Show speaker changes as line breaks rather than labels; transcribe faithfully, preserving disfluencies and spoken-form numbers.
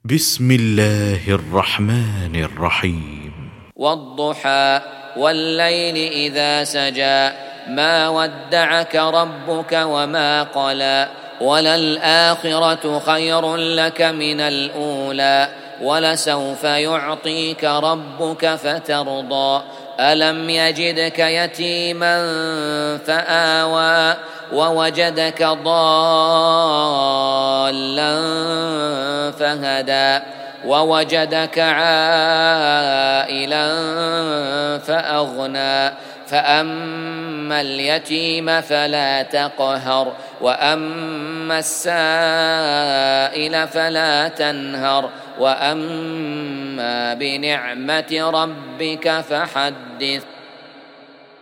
بسم الله الرحمن الرحيم.
والضحى والليل إذا سجى ما ودعك ربك وما قلى وللآخرة خير لك من الأولى ولسوف يعطيك ربك فترضى ألم يجدك يتيما فآوى ووجدك ضالا فهدى ووجدك عائلا فأغنى فأما اليتيم فلا تقهر وأما السائل فلا تنهر وأما بنعمة ربك فحدث.